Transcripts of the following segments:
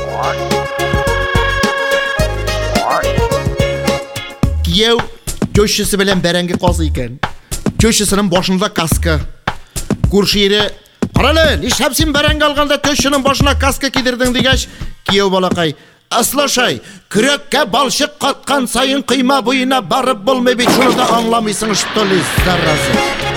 Кияу төшісі білен бәрәңгі қазы екен. Төшісінің башында каска. Көрші ері, қаралы, нешләп сен бәрәңгі алғанда төшінің башына каска кидірдің дегеш, кияу балақай, аслашай, күрекке балшық қатқан сайын қима бойына барып болмай бет, шunu да аңламайсың, что ли, заразы.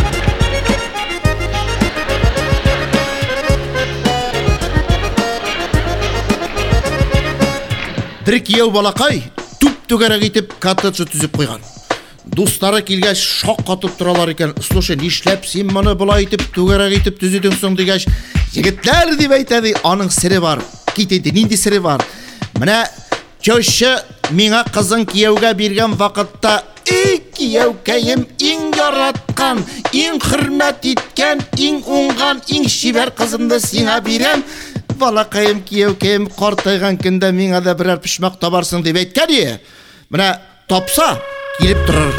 Бір кияу балақай түп-түгәрәк етіп коттеджі түзіп қойған. Достары келгәш шоқ қатып тұралар екен. Слушай, нешләп сен мұны бұлай етіп түгәрәк етіп түзедіңсің дегәш, жігітлер деп айтады, аның сірі бар. Кетеді, нинди сірі бар. Міне төші меңа қызың кияуға берген вақытта, ей кияукәйім, ең яратқан, ең хұрмет еткен, ең оңған, ең шебер қызымды сеңа берем. Балақайым, кияукәйім, қартайған күнде меңа да бірер пішмақ табарсың деп айтқан е. Міне тапса, келіп тұрар.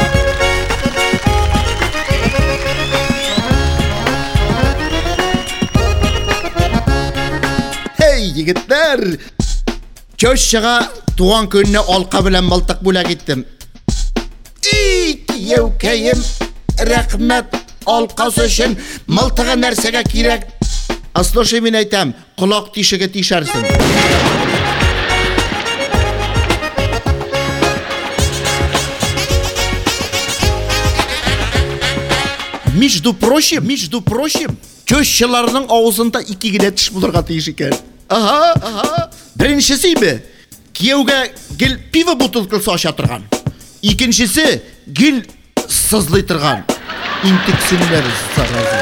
Хей, егіттер! Төшіға туған күніне алқа білен малтық бөлек еттім. Ей, кияукәйім, рәқмет алқасы үшін малтыға нәрсеге керек. Аслошы мен айтам, құлақ тишіге тишарсың. Между прочим, төшшілерінің аузында 2 гіне тіш бұларға тиіш екен. Аха. Біріншісі бі, кияуға гіл пива бутылкасы аша тұрған. Екіншісі, гіл сызлай тұрған. Интексінлер заразы.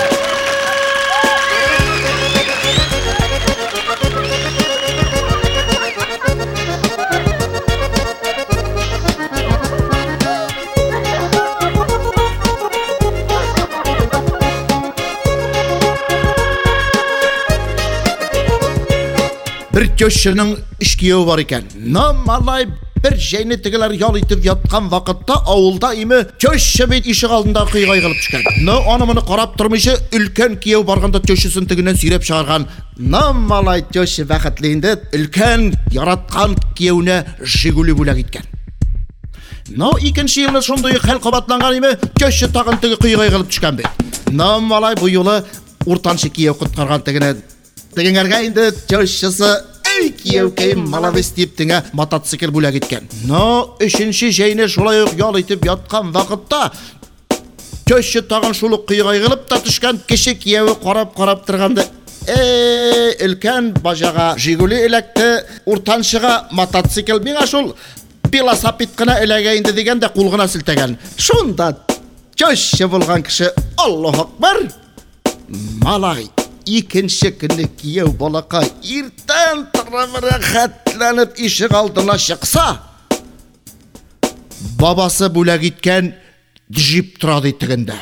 Бір төшінің ішкеуі бар екен. Малай бір жайны тігілер ял етіп ятқан вақытта ауылда емі төші бет ішік алдында қиғай қылып түшкен. Анымыны қарап тұрмышы үлкен кияу барғанда төшісін тігінен сүйреп шығарған. Малай төші вақытлейінді үлкен яратқан кияуіне жигулі бөлек еткен. Екінші елі шындай қәл қабатланған емі төші тағын тігі қиғай қылып түшкен бет. Малай бұл елі ұртаншы кияу құтқарған тігінерге енді төшісі ей кияукәйім малавес деп тіңе мотоцикл бөлек еткен. Үшінші жайны шолай ял етіп ятқан вақытта төші тағын шулық қиғай қылып та түшкен. Кіші кияуі қарап тұрғанды үлкен бажаға жигулі электі, ұртаншыға мотоцикл мен ашыл велосипед қына элегейінді дегенде қолғына сілтеген. Шонда төші болған кіші Аллах акбар. Малай екінші күні кияу балақа ертен тұрымыры қәтләніп ішік алдына шықса, бабасы бөлек еткен джип тұрады етігінде.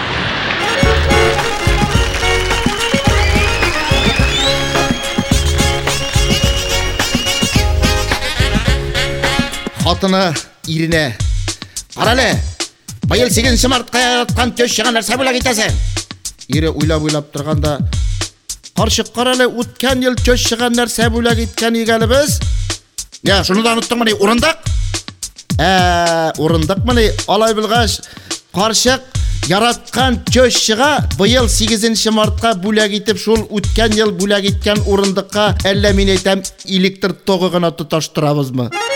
Қатыны иріне, қаралы, байыл 8 мартқа яратқан төшіға нәрсе бөлек етесің. Ире ойлап тұрғанда, қаршық қаралы өткен ел төшіға нәрсе бөлек еткен егелі біз. Шыны да ұныттың мұны, ұрындық? Ұрындық мұны, алай білғаш, қаршық яратқан төшіға бұйыл 8 мартқа бөлек етіп, шул өткен ел бөлек еткен ұрындыққа әлі мен айтам, электр тоғығына тұташтырамыз мы?